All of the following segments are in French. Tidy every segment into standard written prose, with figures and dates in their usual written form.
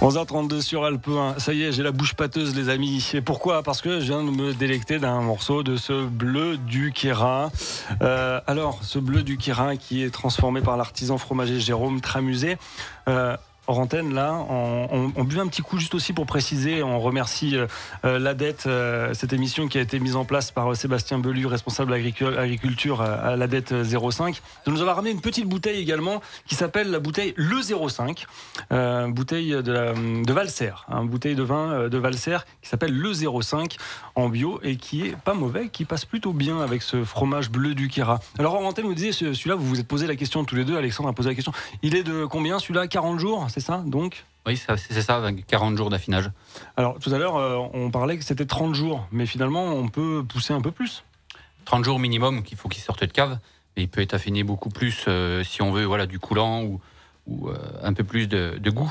11h32 sur Alpe 1. Ça y est, j'ai la bouche pâteuse, les amis. Et pourquoi ? Parce que je viens de me délecter d'un morceau de ce bleu du Queyras. Alors, ce bleu du Queyras qui est transformé par l'artisan fromager Jérôme Tramusé. Hors antenne, là, on buve un petit coup juste aussi pour préciser. On remercie l'ADET, cette émission qui a été mise en place par Sébastien Belu, responsable agriculture à l'ADET 05. Il nous a ramené une petite bouteille également qui s'appelle la bouteille Le 05, bouteille de Valser, bouteille de vin de Valser qui s'appelle Le 05 en bio et qui est pas mauvais, qui passe plutôt bien avec ce fromage bleu du Queyras. Alors hors antenne, vous disiez, celui-là, vous vous êtes posé la question tous les deux, Alexandre a posé la question. Il est de combien celui-là ? 40 jours ? C'est ça, donc ? Oui, c'est ça, 40 jours d'affinage. Alors, tout à l'heure, on parlait que c'était 30 jours, mais finalement, on peut pousser un peu plus. 30 jours minimum qu'il faut qu'il sorte de cave, mais il peut être affiné beaucoup plus si on veut du coulant ou un peu plus de goût.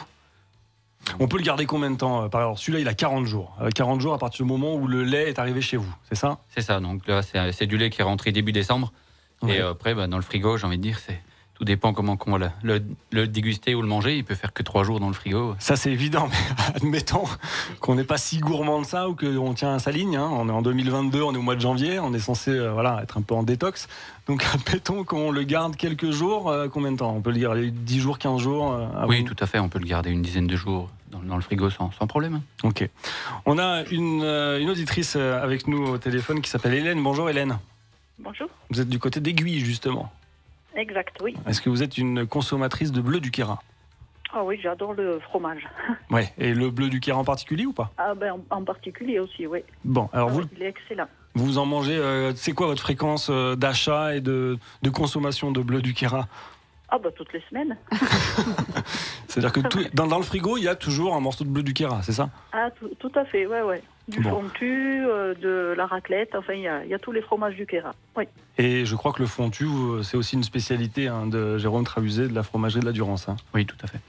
On peut le garder combien de temps ? Par exemple, celui-là, il a 40 jours. 40 jours à partir du moment où le lait est arrivé chez vous, c'est ça ? C'est ça, donc là, c'est du lait qui est rentré début décembre. Ouais. Et après, dans le frigo, j'ai envie de dire, tout dépend comment on va le déguster ou le manger. Il peut faire que 3 jours dans le frigo. Ça, c'est évident, mais admettons qu'on n'est pas si gourmand de ça ou qu'on tient à sa ligne. On est en 2022, on est au mois de janvier, on est censé être un peu en détox. Donc, admettons qu'on le garde quelques jours. Combien de temps ? On peut le garder 10 jours, 15 jours Oui, tout à fait. On peut le garder une dizaine de jours dans le frigo sans problème. Ok. On a une auditrice avec nous au téléphone qui s'appelle Hélène. Bonjour Hélène. Bonjour. Vous êtes du côté d'Aiguille, justement. Exact, oui. Est-ce que vous êtes une consommatrice de bleu du Queyras ? Ah oui, j'adore le fromage. Ouais. Et le bleu du Queyras en particulier ou pas ? Ah ben en particulier aussi, oui. Bon, alors il est excellent. Vous en mangez. C'est quoi votre fréquence d'achat et de consommation de bleu du Queyras ? Ah ben toutes les semaines. C'est-à-dire que dans le frigo, il y a toujours un morceau de bleu du Queyras, c'est ça ? Ah tout à fait, ouais. Du fontu, de la raclette, enfin il y a tous les fromages du Queyras. Oui. Et je crois que le fontu, c'est aussi une spécialité de Jérôme Tramusé de la fromagerie de la Durance. Oui, tout à fait.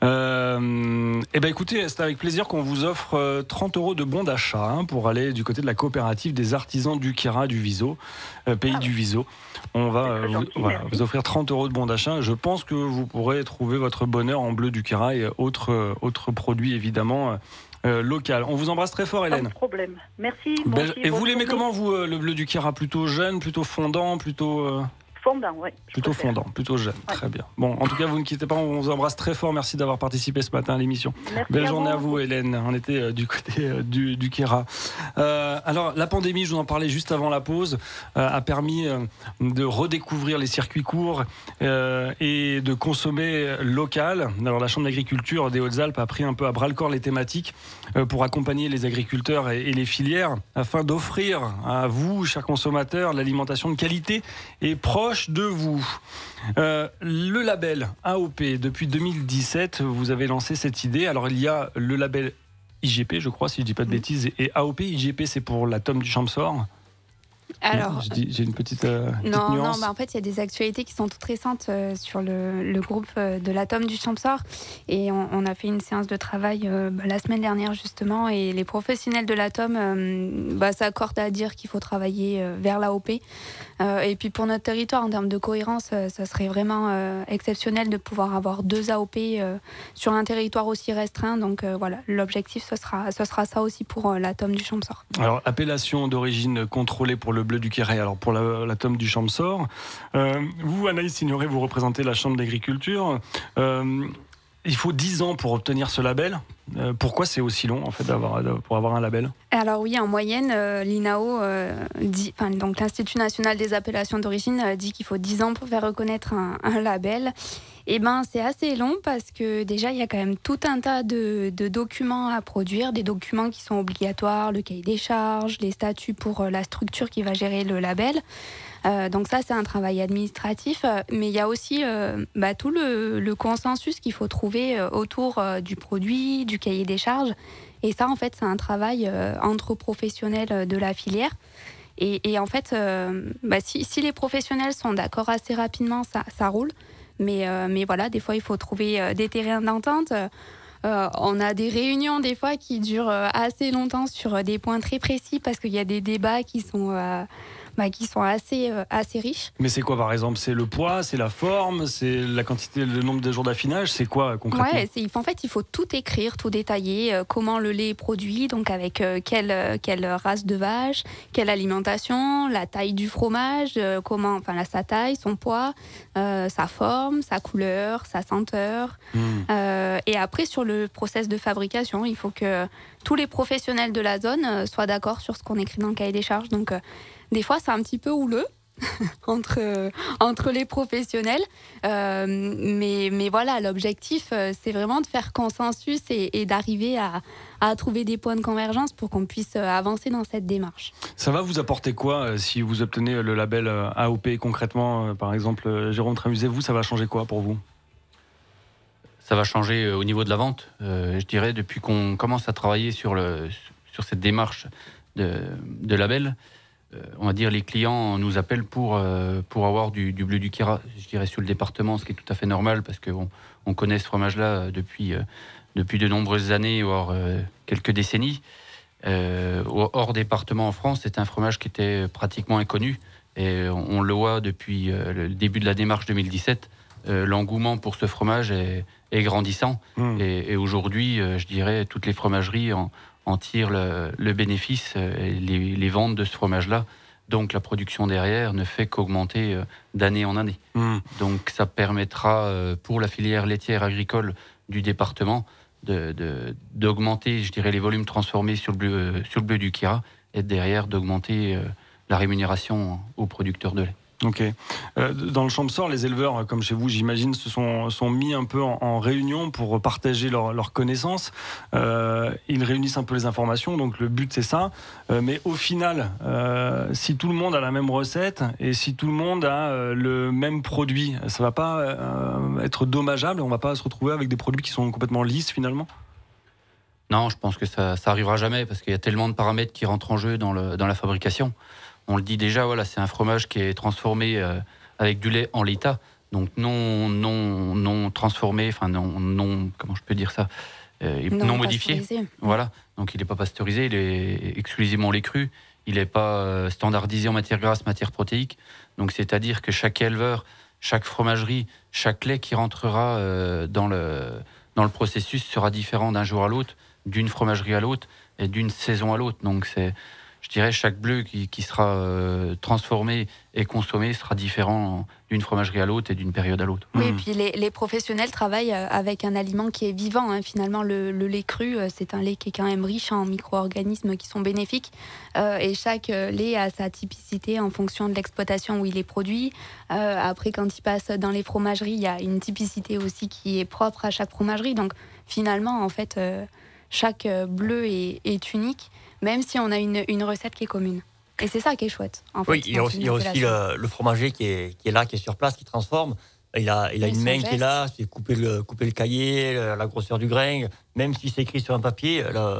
Écoutez, c'est avec plaisir qu'on vous offre 30 € de bons d'achat pour aller du côté de la coopérative des artisans du Queyras du Viso, pays du Viso. On va vous offrir 30 € de bons d'achat. Je pense que vous pourrez trouver votre bonheur en bleu du Queyras et autres produits évidemment local. On vous embrasse très fort, Hélène. Pas de problème. Merci. Et vous l'aimez comment, vous, le bleu du Queyras ? Plutôt jeune, plutôt fondant, plutôt... Fondant, oui. Plutôt fondant, plutôt jeune. Ouais. Très bien. Bon, en tout cas, vous ne quittez pas, on vous embrasse très fort. Merci d'avoir participé ce matin à l'émission. Merci. Belle journée à vous, Hélène. On était du côté du Queyras. Alors, la pandémie, je vous en parlais juste avant la pause, a permis de redécouvrir les circuits courts et de consommer local. Alors, la Chambre d'agriculture des Hautes-Alpes a pris un peu à bras-le-corps les thématiques pour accompagner les agriculteurs et les filières afin d'offrir à vous, chers consommateurs, l'alimentation de qualité et proche de vous. Le label AOP, depuis 2017, vous avez lancé cette idée. Alors, il y a le label IGP, je crois, si je ne dis pas de bêtises, et AOP, IGP, c'est pour la tome du Champsor. Alors, j'ai une petite nuance. Non, en fait, il y a des actualités qui sont toutes récentes sur le groupe de l'Atome du Champsor. Et on a fait une séance de travail la semaine dernière, justement. Et les professionnels de l'Atome s'accordent à dire qu'il faut travailler vers l'AOP. Et puis, pour notre territoire, en termes de cohérence, ça serait vraiment exceptionnel de pouvoir avoir 2 AOP sur un territoire aussi restreint. Donc, l'objectif, ce sera ça aussi pour l'Atome du Champsor. Alors, appellation d'origine contrôlée pour le bleu du Queyras, alors pour la tome du Champsor. Vous, Anaïs Signoret, vous représentez la Chambre d'agriculture. Il faut 10 ans pour obtenir ce label. Pourquoi c'est aussi long, en fait, pour avoir un label ? Alors oui, en moyenne, l'INAO, donc l'Institut national des appellations d'origine, dit qu'il faut 10 ans pour faire reconnaître un label. Eh ben, c'est assez long parce que déjà, il y a quand même tout un tas de documents à produire, des documents qui sont obligatoires, le cahier des charges, les statuts pour la structure qui va gérer le label. Donc ça, c'est un travail administratif, mais il y a aussi tout le consensus qu'il faut trouver autour du produit, du cahier des charges. Et ça, en fait, c'est un travail entre professionnels de la filière. Et en fait, si les professionnels sont d'accord assez rapidement, ça roule. Mais voilà, des fois, il faut trouver des terrains d'entente. On a des réunions, des fois, qui durent assez longtemps sur des points très précis parce qu'il y a des débats qui sont qui sont assez riches. Mais c'est quoi par exemple? C'est le poids, c'est la forme, c'est la quantité, le nombre de jours d'affinage, c'est quoi concrètement? Ouais, il faut tout écrire, tout détailler, comment le lait est produit, donc avec quelle race de vache, quelle alimentation, la taille du fromage, sa taille, son poids, sa forme, sa couleur, sa senteur. Et après, sur le process de fabrication, il faut que tous les professionnels de la zone soient d'accord sur ce qu'on écrit dans le cahier des charges. Donc, des fois, c'est un petit peu houleux entre les professionnels. Mais voilà, l'objectif, c'est vraiment de faire consensus et d'arriver à trouver des points de convergence pour qu'on puisse avancer dans cette démarche. Ça va vous apporter quoi si vous obtenez le label AOP concrètement? Par exemple, Jérôme Tramuset, ça va changer quoi pour vous? Ça va changer au niveau de la vente. Je dirais, depuis qu'on commence à travailler sur cette démarche de label, on va dire les clients nous appellent pour avoir du bleu du Queyras, je dirais, sur le département, ce qui est tout à fait normal parce qu'on connaît ce fromage-là depuis de nombreuses années, voire quelques décennies. Hors département en France, c'est un fromage qui était pratiquement inconnu et on le voit depuis le début de la démarche 2017. L'engouement pour ce fromage est grandissant et aujourd'hui, je dirais, toutes les fromageries en tirent le bénéfice et les ventes de ce fromage-là. Donc la production derrière ne fait qu'augmenter d'année en année. Donc ça permettra pour la filière laitière agricole du département d'augmenter, je dirais, les volumes transformés sur le bleu du Queyras et derrière d'augmenter la rémunération aux producteurs de lait. Ok. Dans le Champsaur, les éleveurs, comme chez vous, j'imagine, se sont mis un peu en réunion pour partager leurs connaissances. Ils réunissent un peu les informations, donc le but c'est ça. Mais au final, si tout le monde a la même recette et si tout le monde a le même produit, ça va pas être dommageable? On va pas se retrouver avec des produits qui sont complètement lisses finalement? Non, je pense que ça arrivera jamais parce qu'il y a tellement de paramètres qui rentrent en jeu dans la fabrication. On le dit déjà, voilà, c'est un fromage qui est transformé avec du lait en l'état, donc non transformé, enfin non, comment je peux dire ça, non modifié. Voilà, donc il n'est pas pasteurisé, il est exclusivement lait cru, il n'est pas standardisé en matière grasse, matière protéique. Donc c'est-à-dire que chaque éleveur, chaque fromagerie, chaque lait qui rentrera dans le processus sera différent d'un jour à l'autre, d'une fromagerie à l'autre et d'une saison à l'autre. Donc je dirais, chaque bleu qui sera transformé et consommé sera différent d'une fromagerie à l'autre et d'une période à l'autre. Oui, et puis les professionnels travaillent avec un aliment qui est vivant. Finalement, le lait cru, c'est un lait qui est quand même riche en micro-organismes qui sont bénéfiques. Et chaque lait a sa typicité en fonction de l'exploitation où il est produit. Après, quand il passe dans les fromageries, il y a une typicité aussi qui est propre à chaque fromagerie. Donc, finalement, en fait, chaque bleu est unique, même si on a une recette qui est commune. Et c'est ça qui est chouette. En fait, il y a aussi le fromager qui est là, qui est sur place, qui transforme. Il a une main qui est là, c'est couper le cahier, la grosseur du grain. Même si c'est écrit sur un papier,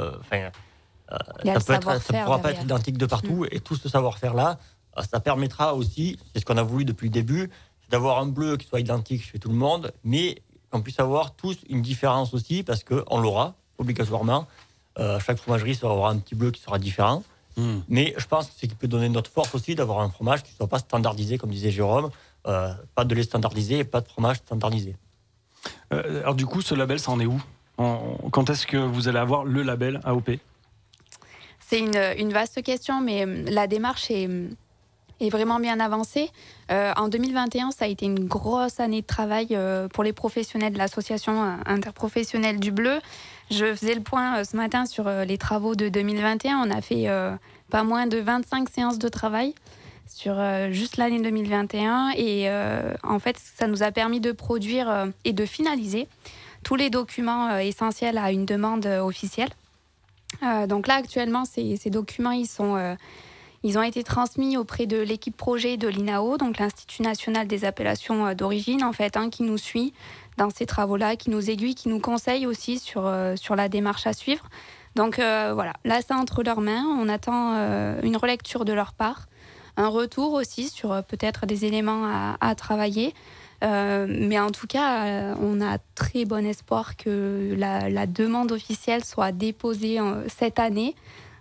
ça pourra pas être identique de partout. Et tout ce savoir-faire-là, ça permettra aussi, c'est ce qu'on a voulu depuis le début, d'avoir un bleu qui soit identique chez tout le monde, mais qu'on puisse avoir tous une différence aussi, parce qu'on l'aura obligatoirement. Chaque fromagerie aura un petit bleu qui sera différent. Mais je pense que c'est ce qui peut donner notre force aussi d'avoir un fromage qui ne soit pas standardisé, comme disait Jérôme. Pas de lait standardisé et pas de fromage standardisé. Alors du coup, ce label, ça en est où? Quand est-ce que vous allez avoir le label AOP? C'est une vaste question, mais la démarche est vraiment bien avancée. En 2021, ça a été une grosse année de travail pour les professionnels de l'association interprofessionnelle du bleu. Je faisais le point ce matin sur les travaux de 2021. On a fait pas moins de 25 séances de travail sur juste l'année 2021. Et en fait, ça nous a permis de produire et de finaliser tous les documents essentiels à une demande officielle. Donc là, actuellement, ces documents, ils ont été transmis auprès de l'équipe projet de l'INAO, donc l'Institut national des appellations d'origine, en fait, qui nous suit dans ces travaux-là, qui nous aiguille, qui nous conseille aussi sur la démarche à suivre. Donc voilà, là, c'est entre leurs mains. On attend une relecture de leur part, un retour aussi sur peut-être des éléments à travailler. Mais en tout cas, on a très bon espoir que la demande officielle soit déposée cette année.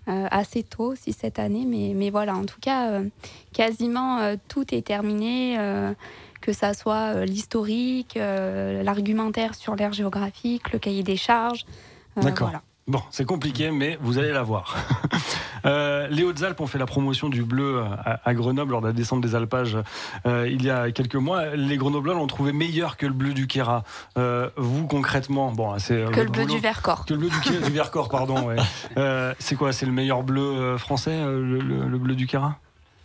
assez tôt aussi cette année. Mais voilà, en tout cas, quasiment tout est terminé, que ça soit l'historique, l'argumentaire sur l'aire géographique, le cahier des charges. D'accord. Voilà. Bon, c'est compliqué, mais vous allez la voir. Les Hautes-Alpes ont fait la promotion du bleu à Grenoble lors de la descente des alpages il y a quelques mois. Les Grenoblois l'ont trouvé meilleur que le bleu du Queyras. Vous, concrètement, c'est que le bleu du Vercors. Que le bleu du Vercors, pardon. Ouais. C'est quoi? C'est le meilleur bleu français, le bleu du Queyras?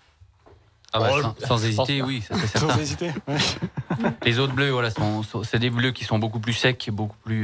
Sans hésiter, oui, ça c'est certain. Sans hésiter. Ouais. Les autres bleus, voilà, c'est des bleus qui sont beaucoup plus secs, beaucoup plus,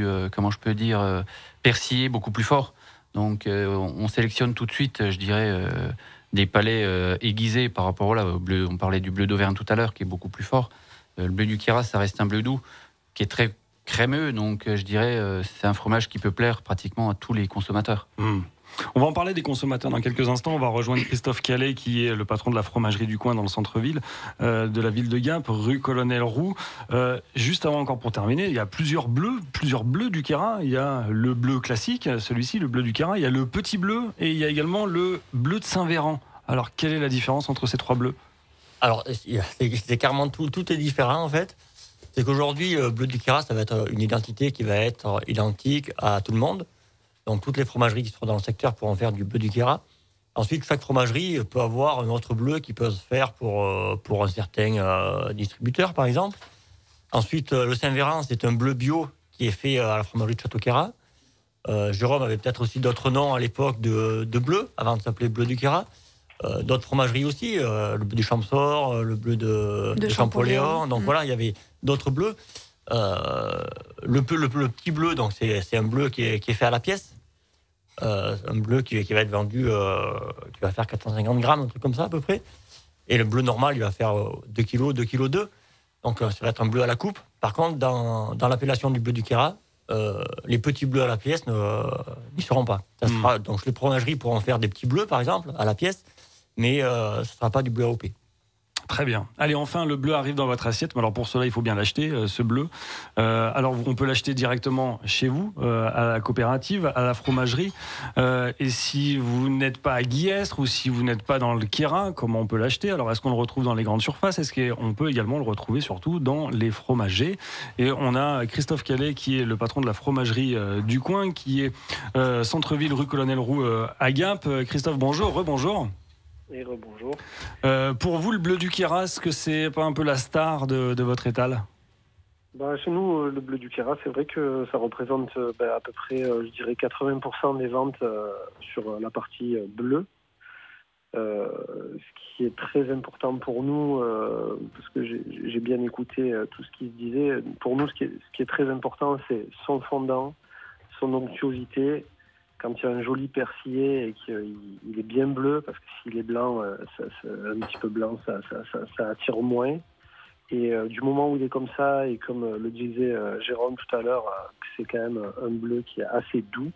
persillés, beaucoup plus forts. Donc, on sélectionne tout de suite, je dirais, des palets aiguisés par rapport au bleu. On parlait du bleu d'Auvergne tout à l'heure, qui est beaucoup plus fort. Le bleu du Queyras, ça reste un bleu doux, qui est très crémeux. Donc, je dirais, c'est un fromage qui peut plaire pratiquement à tous les consommateurs. On va en parler des consommateurs dans quelques instants. On va rejoindre Christophe Calais, qui est le patron de la fromagerie du coin dans le centre-ville de la ville de Gap, rue Colonel Roux. Juste avant, encore pour terminer, il y a plusieurs bleus du Queyras. Il y a le bleu classique, celui-ci, le bleu du Queyras. Il y a le petit bleu et il y a également le bleu de Saint-Véran. Alors, quelle est la différence entre ces trois bleus? Alors, c'est carrément tout est différent en fait. C'est qu'aujourd'hui, le bleu du Queyras, ça va être une identité qui va être identique à tout le monde. Donc, toutes les fromageries qui seront dans le secteur pourront faire du bleu du Queyras. Ensuite, chaque fromagerie peut avoir un autre bleu qui peut se faire pour un certain distributeur, par exemple. Ensuite, le Saint-Véran, c'est un bleu bio qui est fait à la fromagerie de Château-Queyras. Jérôme avait peut-être aussi d'autres noms à l'époque de bleu, avant de s'appeler bleu du Queyras. D'autres fromageries aussi, le bleu du Champsaur, le bleu de Champollion. Donc voilà, il y avait d'autres bleus. Le petit bleu, donc c'est un bleu qui est fait à la pièce. Un bleu qui va être vendu, qui va faire 450 grammes, un truc comme ça à peu près. Et le bleu normal, il va faire 2 kg, 2 kg 2. Donc ça va être un bleu à la coupe. Par contre, dans l'appellation du bleu du Queyras, les petits bleus à la pièce n'y seront pas. Donc les fromageries pourront faire des petits bleus, par exemple, à la pièce, mais ce ne sera pas du bleu AOP. Très bien. Allez, enfin, le bleu arrive dans votre assiette. Mais alors pour cela, il faut bien l'acheter, ce bleu. Alors, on peut l'acheter directement chez vous, à la coopérative, à la fromagerie. Et si vous n'êtes pas à Guillestre ou si vous n'êtes pas dans le Queyras, comment on peut l'acheter? Alors, est-ce qu'on le retrouve dans les grandes surfaces? Est-ce qu'on peut également le retrouver surtout dans les fromagers? Et on a Christophe Calais, qui est le patron de la fromagerie du coin, qui est centre-ville, rue Colonel Roux, à Gap. Christophe, bonjour, rebonjour. Et rebonjour. Pour vous, le bleu du Queyras, est-ce que c'est pas un peu la star de votre étal? Chez nous, le bleu du Queyras, c'est vrai que ça représente à peu près, je dirais, 80% des ventes sur la partie bleue. Ce qui est très important pour nous, parce que j'ai bien écouté tout ce qui se disait. Pour nous, ce qui est très important, c'est son fondant, son onctuosité. Quand il y a un joli persillé et qu'il est bien bleu, parce que s'il est blanc, un petit peu blanc, ça attire moins. Et du moment où il est comme ça, et comme le disait Jérôme tout à l'heure, c'est quand même un bleu qui est assez doux,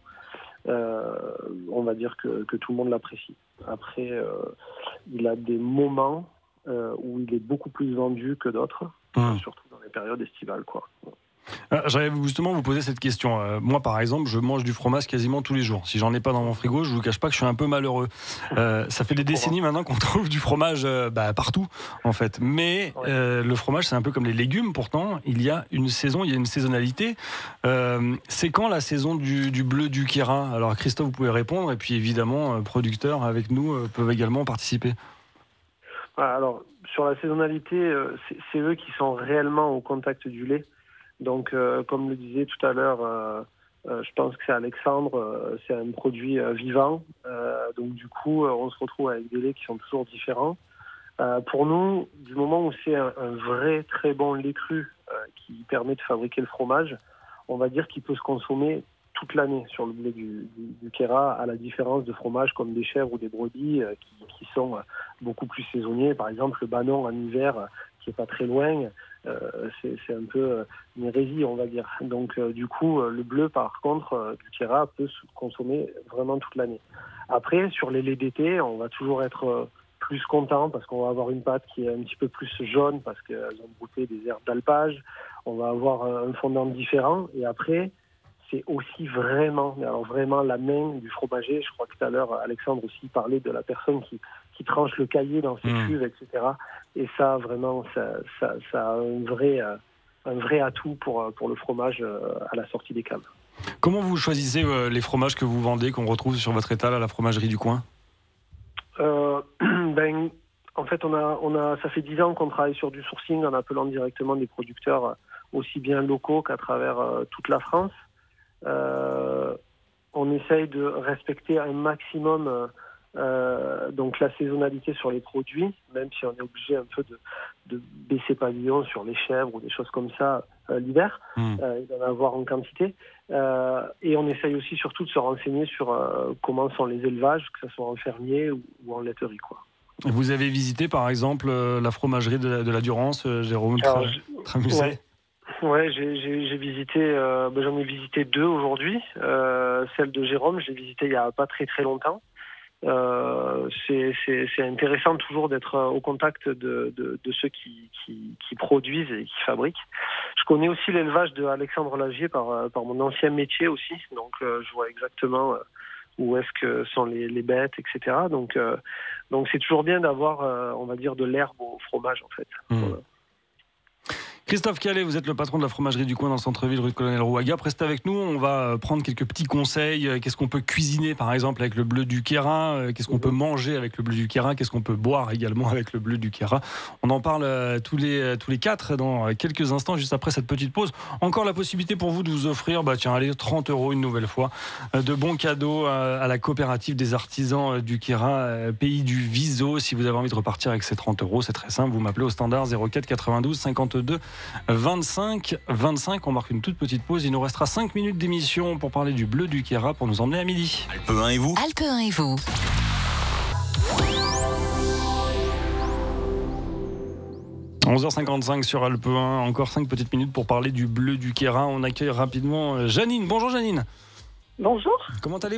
on va dire que tout le monde l'apprécie. Après, il a des moments où il est beaucoup plus vendu que d'autres, surtout dans les périodes estivales, quoi. J'allais justement vous poser cette question. Moi, par exemple, je mange du fromage quasiment tous les jours. Si j'en ai pas dans mon frigo, je vous cache pas que je suis un peu malheureux. Ça fait des décennies maintenant qu'on trouve du fromage partout, en fait. Mais le fromage, c'est un peu comme les légumes. Pourtant, il y a une saison, il y a une saisonnalité. C'est quand la saison du bleu du Queyras? Alors, Christophe, vous pouvez répondre. Et puis, évidemment, producteurs avec nous peuvent également participer. Alors, sur la saisonnalité, c'est eux qui sont réellement au contact du lait. Donc, comme le disait tout à l'heure, je pense que c'est Alexandre, c'est un produit vivant. Donc, du coup, on se retrouve avec des laits qui sont toujours différents. Pour nous, du moment où c'est un vrai très bon lait cru qui permet de fabriquer le fromage, on va dire qu'il peut se consommer toute l'année sur le bleu du Queyras, à la différence de fromages comme des chèvres ou des brebis qui sont beaucoup plus saisonniers. Par exemple, le Banon en hiver, qui est pas très loin, c'est un peu une hérésie, on va dire. Donc, du coup, le bleu, par contre, du Queyras peut se consommer vraiment toute l'année. Après, sur les laits d'été, on va toujours être plus content parce qu'on va avoir une pâte qui est un petit peu plus jaune parce qu'elles ont brouté des herbes d'alpage. On va avoir un fondant différent. Et après, c'est aussi vraiment, mais alors vraiment la main du fromager. Je crois que tout à l'heure, Alexandre aussi parlait de la personne qui tranche le caillé dans ses cuves, etc. Et ça, vraiment, ça a un vrai atout pour le fromage à la sortie des caves. Comment vous choisissez les fromages que vous vendez, qu'on retrouve sur votre étal à la fromagerie du coin ? En fait, ça fait 10 ans qu'on travaille sur du sourcing en appelant directement des producteurs aussi bien locaux qu'à travers toute la France. On essaye de respecter un maximum donc la saisonnalité sur les produits, même si on est obligé un peu de baisser pavillon sur les chèvres ou des choses comme ça l'hiver, il d'en avoir en quantité. Et on essaye aussi surtout de se renseigner sur comment sont les élevages, que ce soit en fermier ou en laiterie, quoi. Vous avez visité par exemple la fromagerie de la Durance, Jérôme Tramuset ? Ouais, j'ai visité, j'en ai visité 2 aujourd'hui. Celle de Jérôme, je l'ai visitée il n'y a pas très très longtemps. C'est intéressant toujours d'être au contact de ceux qui produisent et qui fabriquent. Je connais aussi l'élevage de Alexandre Lagier par mon ancien métier aussi, donc je vois exactement où est-ce que sont les bêtes, etc. Donc c'est toujours bien d'avoir, on va dire, de l'herbe au fromage, en fait. Voilà. Christophe Calais, vous êtes le patron de la fromagerie du coin dans le centre-ville, rue Colonel Roux à Gap. Restez avec nous, on va prendre quelques petits conseils. Qu'est-ce qu'on peut cuisiner par exemple avec le bleu du Queyras ? Qu'est-ce qu'on peut manger avec le bleu du Queyras ? Qu'est-ce qu'on peut boire également avec le bleu du Queyras ? On en parle tous les 4 dans quelques instants, juste après cette petite pause. Encore la possibilité pour vous de vous offrir 30 € une nouvelle fois de bons cadeaux à la coopérative des artisans du Queyras, pays du Viso. Si vous avez envie de repartir avec ces 30 €, c'est très simple, vous m'appelez au standard 04 92 52 25 25. On marque une toute petite pause. Il nous restera 5 minutes d'émission pour parler du bleu du Queyras pour nous emmener à midi. Alpe 1 et vous ? Alpe 1 et vous ? 11h55 sur Alpe 1. Encore 5 petites minutes pour parler du bleu du Queyras. On accueille rapidement Janine. Bonjour Janine. Bonjour. Comment allez-vous ?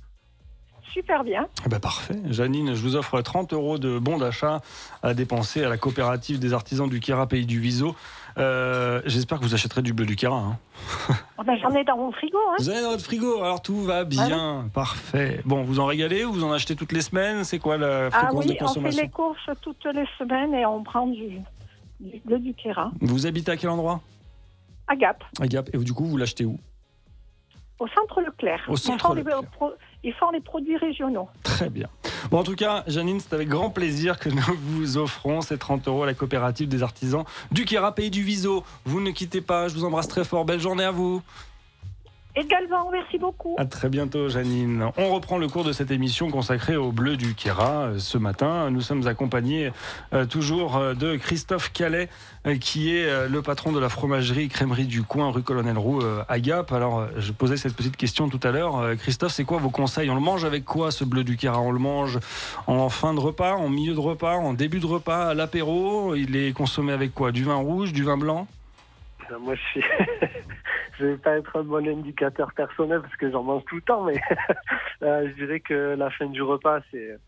Super bien. Parfait. Janine, je vous offre 30 € de bons d'achat à dépenser à la coopérative des artisans du Queyras, pays du Viso. J'espère que vous achèterez du bleu du Queyras. J'en ai dans mon frigo. Vous avez dans votre frigo, alors tout va bien. Voilà. Parfait. Bon, vous en régalez ou vous en achetez toutes les semaines ? C'est quoi la fréquence de consommation ? On fait les courses toutes les semaines et on prend du bleu du Queyras. Vous habitez à quel endroit ? À Gap. À Gap. Et du coup, vous l'achetez où ? Au centre Leclerc. Ils font les produits régionaux. Très bien. Bon, en tout cas, Janine, c'est avec grand plaisir que nous vous offrons ces 30 € à la coopérative des artisans du Queyras, pays du Viso. Vous ne quittez pas, je vous embrasse très fort. Belle journée à vous. Également, merci beaucoup. À très bientôt, Janine. On reprend le cours de cette émission consacrée au bleu du Queyras. Ce matin, nous sommes accompagnés toujours de Christophe Calais, qui est le patron de la fromagerie crèmerie du coin, rue Colonel Roux à Gap. Alors, je posais cette petite question tout à l'heure. Christophe, c'est quoi vos conseils ? On le mange avec quoi, ce bleu du Queyras ? On le mange en fin de repas, en milieu de repas, en début de repas, à l'apéro ? Il est consommé avec quoi ? Du vin rouge, du vin blanc ? Moi, je vais pas être un bon indicateur personnel parce que j'en mange tout le temps, mais je dirais que la fin du repas,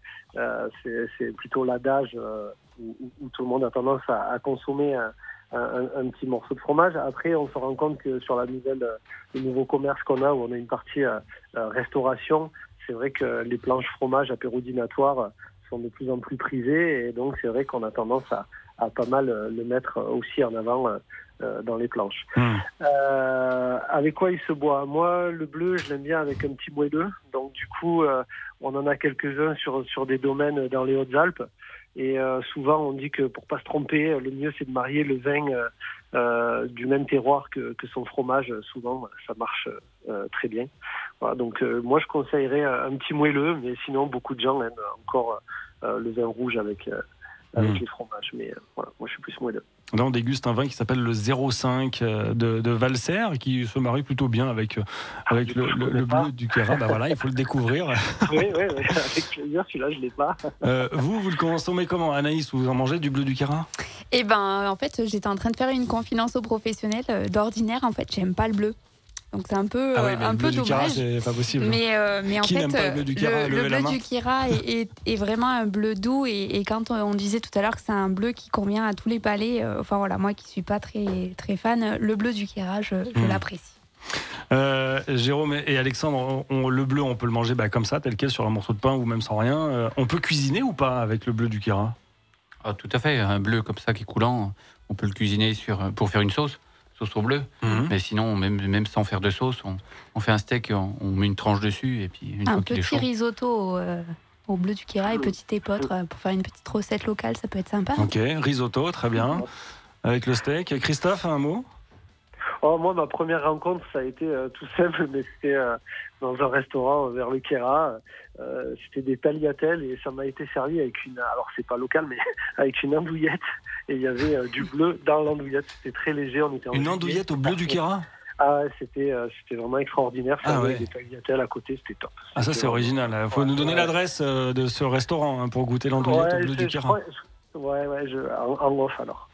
c'est plutôt l'adage où tout le monde a tendance à consommer un petit morceau de fromage. Après, on se rend compte que sur le nouveau commerce qu'on a, où on a une partie restauration, c'est vrai que les planches fromage apéro-dînatoire sont de plus en plus prisées, et donc c'est vrai qu'on a tendance à pas mal le mettre aussi en avant dans les planches. Avec quoi il se boit ? Moi, le bleu, je l'aime bien avec un petit moelleux. Donc du coup, on en a quelques-uns sur des domaines dans les Hautes-Alpes. Et souvent, on dit que pour pas se tromper, le mieux, c'est de marier le vin du même terroir que son fromage. Souvent, ça marche très bien. Voilà, donc moi, je conseillerais un petit moelleux, mais sinon, beaucoup de gens aiment encore le vin rouge avec les fromages. Mais voilà, moi, je suis plus moelleux. Là, on déguste un vin qui s'appelle le 05 de Valser, qui se marie plutôt bien avec le bleu du Queyras. Voilà, il faut le découvrir. Oui, avec plaisir. Celui-là, je l'ai pas. Vous le consommez comment, Anaïs ? Vous en mangez du bleu du Queyras ? En fait, j'étais en train de faire une confidence aux professionnels. D'ordinaire, en fait, j'aime pas le bleu. Donc c'est un peu, un peu dommage. C'est pas possible. Mais en qui fait, pas le bleu du Queyras, le bleu du Queyras est vraiment un bleu doux. Et quand on disait tout à l'heure que c'est un bleu qui convient à tous les palais, moi qui suis pas très, très fan, le bleu du Queyras, je l'apprécie. Jérôme et Alexandre, le bleu, on peut le manger comme ça, tel quel, sur un morceau de pain ou même sans rien. On peut cuisiner ou pas avec le bleu du Queyras ? Tout à fait, un bleu comme ça qui est coulant, on peut le cuisiner pour faire une sauce au bleu. Mais sinon, même sans faire de sauce, on fait un steak, on met une tranche dessus et puis un petit risotto au bleu du Queyras et petite épeautre pour faire une petite recette locale, ça peut être sympa. Ok, risotto, très bien. Avec le steak. Christophe, un mot ? Moi, ma première rencontre, ça a été tout simple, mais c'était dans un restaurant vers le Queyras. C'était des tagliatelles et ça m'a été servi avec alors c'est pas local, mais avec une andouillette. Et il y avait du bleu dans l'andouillette. C'était très léger. Une andouillette au bleu du Queyras ? C'était vraiment extraordinaire. Ça avait des tagliatelles à côté, c'était top. Ça c'est original. Il faut nous donner l'adresse de ce restaurant pour goûter l'andouillette au bleu du Queyras. En off alors.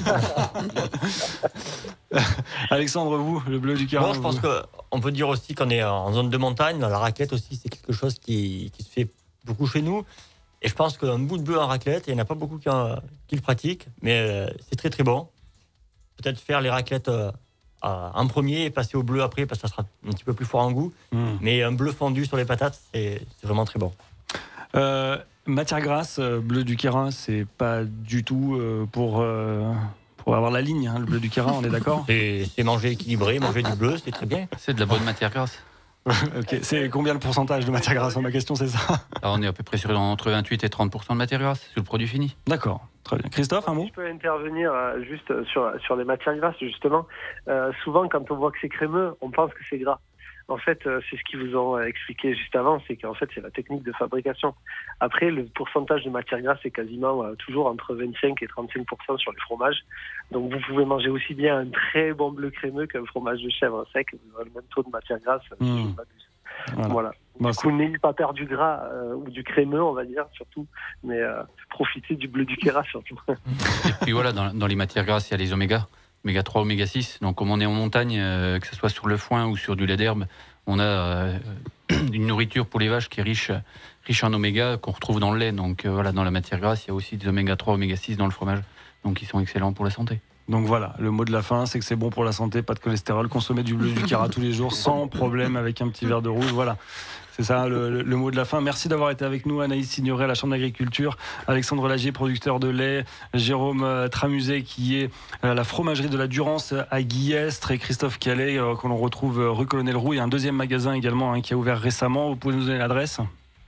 Alexandre, vous, le bleu du Queyras. Non, je pense qu'on peut dire aussi qu'on est en zone de montagne. La raclette aussi, c'est quelque chose qui se fait beaucoup chez nous. Et je pense qu'un bout de bleu en raclette, il n'y en a pas beaucoup qui le pratiquent, mais c'est très très bon. Peut-être faire les raclettes en premier et passer au bleu après, parce que ça sera un petit peu plus fort en goût. Mais un bleu fondu sur les patates, c'est vraiment très bon. Matière grasse, bleu du Queyras, c'est pas du tout pour avoir la ligne, le bleu du Queyras, on est d'accord ? C'est manger équilibré, manger du bleu, c'est très bien. C'est de la bonne matière grasse. Ok, c'est combien le pourcentage de matière grasse ? Ma question, c'est ça. Alors, on est à peu près entre 28 et 30% de matière grasse sur le produit fini. D'accord, très bien. Christophe, un mot ? Je peux intervenir juste sur les matières grasses, justement. Souvent, quand on voit que c'est crémeux, on pense que c'est gras. En fait, c'est ce qu'ils vous ont expliqué juste avant, c'est qu'en fait, c'est la technique de fabrication. Après, le pourcentage de matière grasse est quasiment toujours entre 25 et 35% sur les fromages. Donc, vous pouvez manger aussi bien un très bon bleu crémeux qu'un fromage de chèvre sec. Vous aurez le même taux de matière grasse. Voilà. Du coup, n'ayez pas peur du gras ou du crémeux, on va dire, surtout. Mais profitez du bleu du Queyras, surtout. Et puis voilà, dans les matières grasses, il y a les oméga 3, oméga 6. Donc, comme on est en montagne, que ce soit sur le foin ou sur du lait d'herbe, on a une nourriture pour les vaches qui est riche en oméga qu'on retrouve dans le lait. Donc, voilà, dans la matière grasse, il y a aussi des oméga 3, oméga 6 dans le fromage. Donc, ils sont excellents pour la santé. Donc voilà, le mot de la fin, c'est que c'est bon pour la santé, pas de cholestérol, consommer du bleu du Queyras tous les jours sans problème avec un petit verre de rouge. Voilà, c'est ça le mot de la fin. Merci d'avoir été avec nous, Anaïs Signoret à la Chambre d'agriculture, Alexandre Lagier, producteur de lait, Jérôme Tramuset qui est à la fromagerie de la Durance à Guillestre et Christophe Calais que l'on retrouve rue Colonel Roux. Il y a un deuxième magasin également qui a ouvert récemment. Vous pouvez nous donner l'adresse ?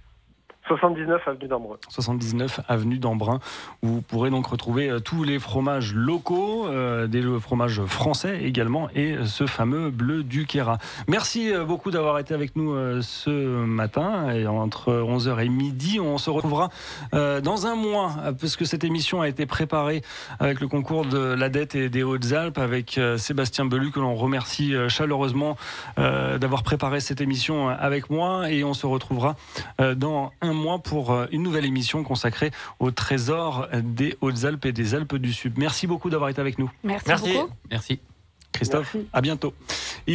79 avenue d'Embrun. 79 avenue d'Embrun, où vous pourrez donc retrouver tous les fromages locaux, des fromages français également, et ce fameux bleu du Queyras. Merci beaucoup d'avoir été avec nous ce matin, et entre 11h et midi. On se retrouvera dans un mois, puisque cette émission a été préparée avec le concours de l'ADETE et des Hautes-Alpes, avec Sébastien Belu, que l'on remercie chaleureusement d'avoir préparé cette émission avec moi, et on se retrouvera dans un mois pour une nouvelle émission consacrée au trésor des Hautes-Alpes et des Alpes du Sud. Merci beaucoup d'avoir été avec nous. Merci beaucoup. Merci. Christophe, à bientôt.